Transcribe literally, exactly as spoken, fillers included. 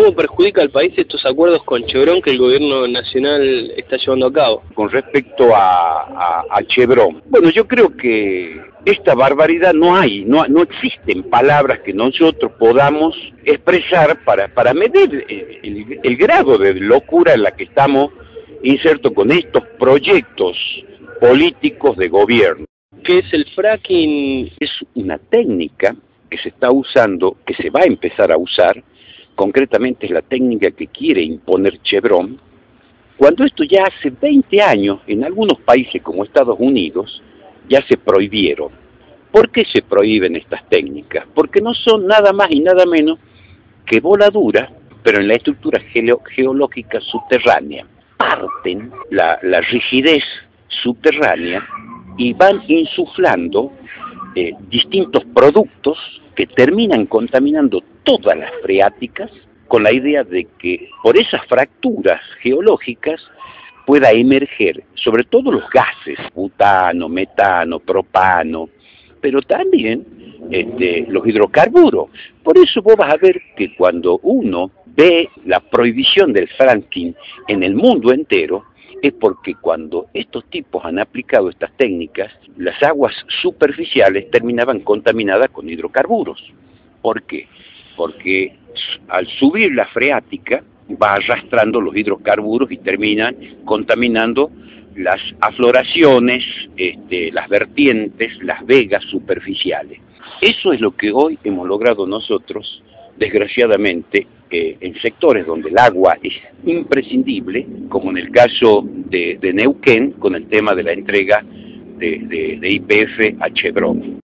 ¿Cómo perjudica al país estos acuerdos con Chevron que el gobierno nacional está llevando a cabo? Con respecto a, a, a Chevron, bueno, yo creo que esta barbaridad no hay, no, no existen palabras que nosotros podamos expresar para, para medir el, el, el grado de locura en la que estamos insertos con estos proyectos políticos de gobierno. ¿Qué es el fracking? Es una técnica que se está usando, que se va a empezar a usar, concretamente es la técnica que quiere imponer Chevron, cuando esto ya hace veinte años, en algunos países como Estados Unidos, ya se prohibieron. ¿Por qué se prohíben estas técnicas? Porque no son nada más y nada menos que voladuras, pero en la estructura geo geológica subterránea. Parten la, la rigidez subterránea y van insuflando eh, distintos productos que terminan contaminando todas las freáticas, con la idea de que por esas fracturas geológicas pueda emerger sobre todo los gases, butano, metano, propano, pero también este, los hidrocarburos. Por eso vos vas a ver que cuando uno ve la prohibición del fracking en el mundo entero, es porque cuando estos tipos han aplicado estas técnicas, las aguas superficiales terminaban contaminadas con hidrocarburos. ¿Por qué? Porque al subir la freática va arrastrando los hidrocarburos y terminan contaminando las afloraciones, este, las vertientes, las vegas superficiales. Eso es lo que hoy hemos logrado nosotros, desgraciadamente, eh, en sectores donde el agua es imprescindible, como en el caso de, de Neuquén, con el tema de la entrega de, de, de Y P F a Chevron.